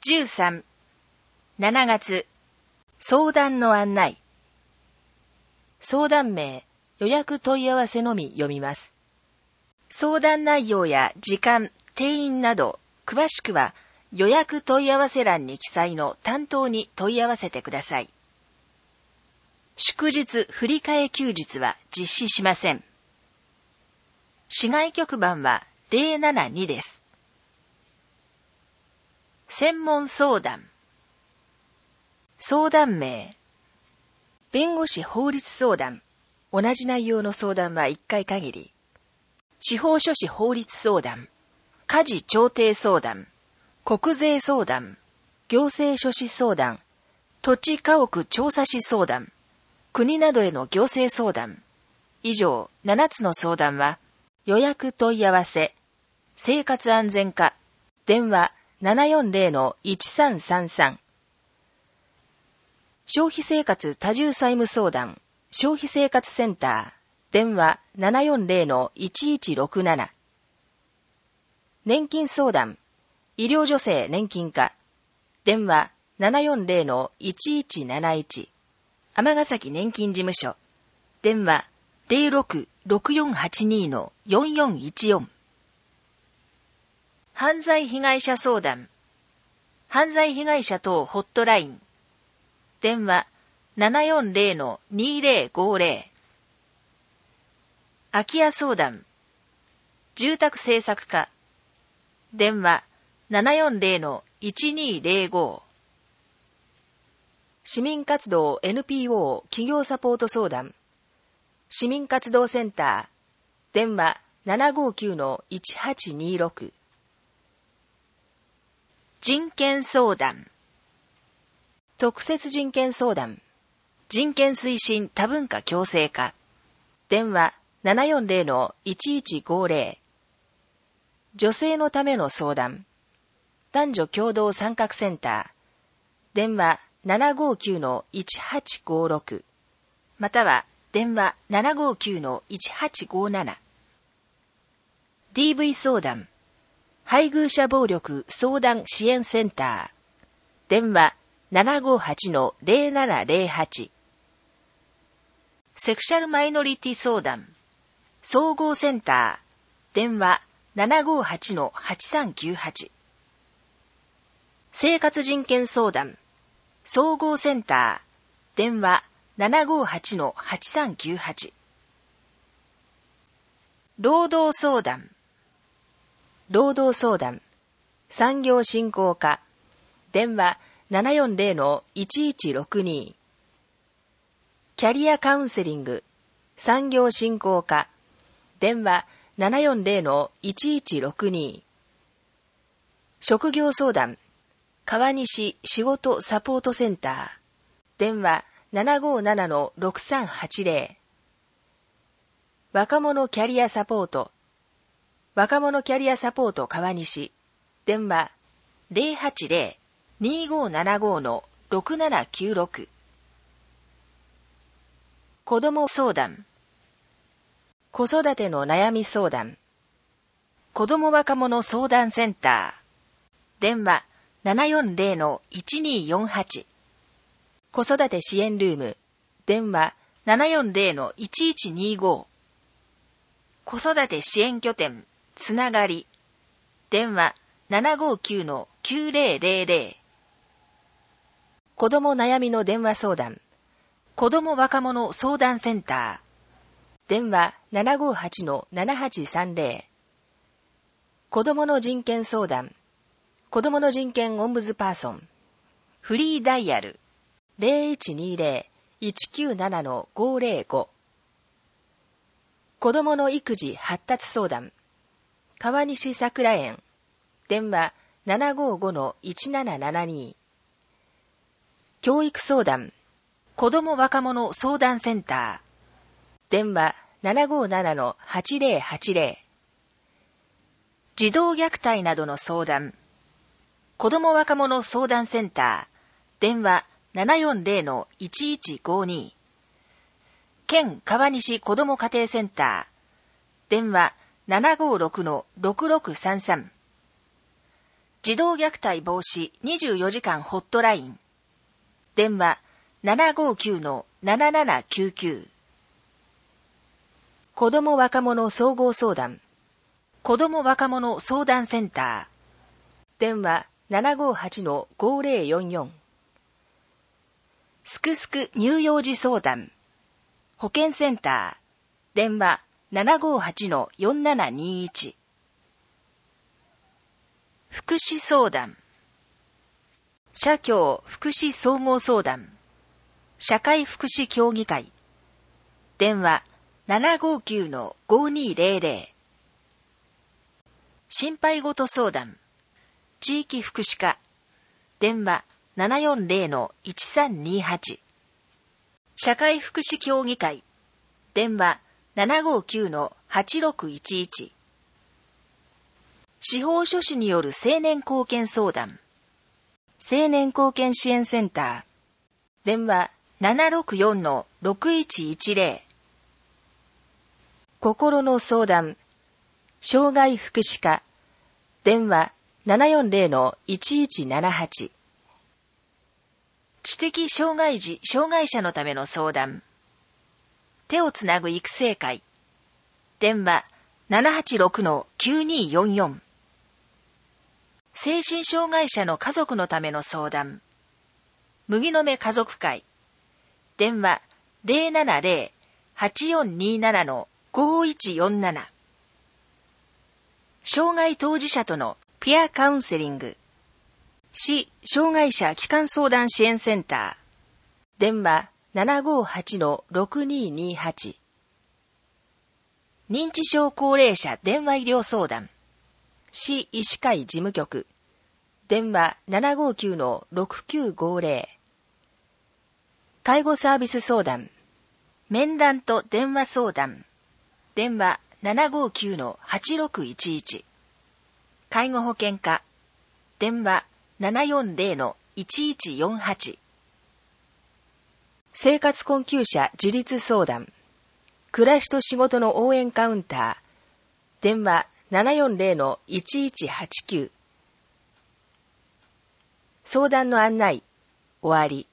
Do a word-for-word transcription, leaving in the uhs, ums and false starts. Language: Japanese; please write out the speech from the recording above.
じゅうさん、しちがつ、相談の案内。相談名、予約問い合わせのみ読みます。相談内容や時間、定員など、詳しくは予約問い合わせ欄に記載の担当に問い合わせてください。祝日振替休日は実施しません。市外局番はゼロななにです。専門相談。相談名。弁護士法律相談。同じ内容の相談はいっかい限り。司法書士法律相談。家事調停相談。国税相談。行政書士相談。土地家屋調査士相談。国などへの行政相談。以上ななつの相談は、予約問い合わせ、生活安全課、電話 ななよんゼロのいちさんさんさん。消費生活多重債務相談、消費生活センター、電話 ななよんゼロのいちいちろくなな。年金相談、医療助成年金課、電話 ななよんゼロのいちいちなないち。尼崎年金事務所、電話 ゼロろくろくよんはちにのよんよんいちよん。犯罪被害者相談、犯罪被害者等ホットライン、電話 ななよんゼロのにゼロごゼロ。空き家相談、住宅政策課、電話 ななよんゼロのいちにゼロご。市民活動 エヌピーオー 企業サポート相談、市民活動センター、電話 ななごきゅうのいちはちにろく。人権相談、特設人権相談、人権推進多文化共生課、電話 ななよんゼロのいちいちごゼロ。女性のための相談、男女共同参画センター、電話 ななごきゅうのいちはちごろく、または電話 ななごきゅうのいちはちごなな。ディーブイ 相談、配偶者暴力相談支援センター、電話 ななごはちのゼロななゼロはち。セクシャルマイノリティ相談、総合センター、電話 ななごはちのはちさんきゅうはち。生活人権相談、総合センター、電話 ななごはちのはちさんきゅうはち。労働相談、労働相談、産業振興課、電話 ななよんゼロのいちいちろくに。キャリアカウンセリング、産業振興課、電話 ななよんゼロのいちいちろくに。職業相談、川西仕事サポートセンター、電話 ななごななのろくさんはちゼロ。若者キャリアサポート、若者キャリアサポート川西、電話 ゼロはちゼロにごななごのろくななきゅうろく。子ども相談、子育ての悩み相談、子ども若者相談センター、電話 ななよんゼロのいちによんはち。子育て支援ルーム、電話 ななよんゼロのいちいちにご。子育て支援拠点、つながり、電話 ななごきゅうのきゅうゼロゼロゼロ。子ども悩みの電話相談、子ども若者相談センター、電話 ななごはちのななはちさんゼロ。子どもの人権相談、子どもの人権オンブズパーソン、フリーダイヤル ゼロいちにゼロいちきゅうななのごゼロご。子どもの育児発達相談、川西桜園、電話 ななごごのいちななななに。教育相談、子ども若者相談センター、電話 ななごななのはちゼロはちゼロ。児童虐待などの相談、子ども若者相談センター、電話 ななよんゼロのいちいちごに。県川西子ども家庭センター、電話 ななごろくのろくろくさんさん。 児童虐待防止にじゅうよじかんホットライン。電話 ななごーきゅうのななななきゅうきゅう。子ども若者総合相談。子ども若者相談センター。電話 ななごーはちのごーぜろよんよん。すくすく乳幼児相談。保健センター。電話 ななごーはちのよんななにいち。福祉相談。社協福祉総合相談。社会福祉協議会。電話 ななごーきゅうのごーにーぜろぜろ。心配事相談。地域福祉課。電話 ななよんぜろのいちさんにはち。社会福祉協議会。電話 ななごーきゅうのはちろくいちいち。司法書士による青年貢献相談。青年貢献支援センター。電話 ななろくよんのろくいちいちぜろ。心の相談。障害福祉課。電話 ななよんぜろのいちいちななはち。知的障害児・障害者のための相談。手をつなぐ育成会。電話 ななはちろくのきゅうにーよんよん。精神障害者の家族のための相談。麦の芽家族会。電話 ぜろななぜろのはちよんにーななのごーいちよんなな。障害当事者とのピアカウンセリング。市障害者基幹相談支援センター。電話 ななごーはちのろくにーにーはち。認知症高齢者電話医療相談。市医師会事務局。電話 ななごーきゅうのろくきゅうごーぜろ。介護サービス相談。面談と電話相談。電話 ななごーきゅうのはちろくいちいち。介護保険課。電話 ななよんぜろのいちいちよんはち。生活困窮者自立相談。暮らしと仕事の応援カウンター。電話 ななよんぜろのいちいちはちきゅう。相談の案内。終わり。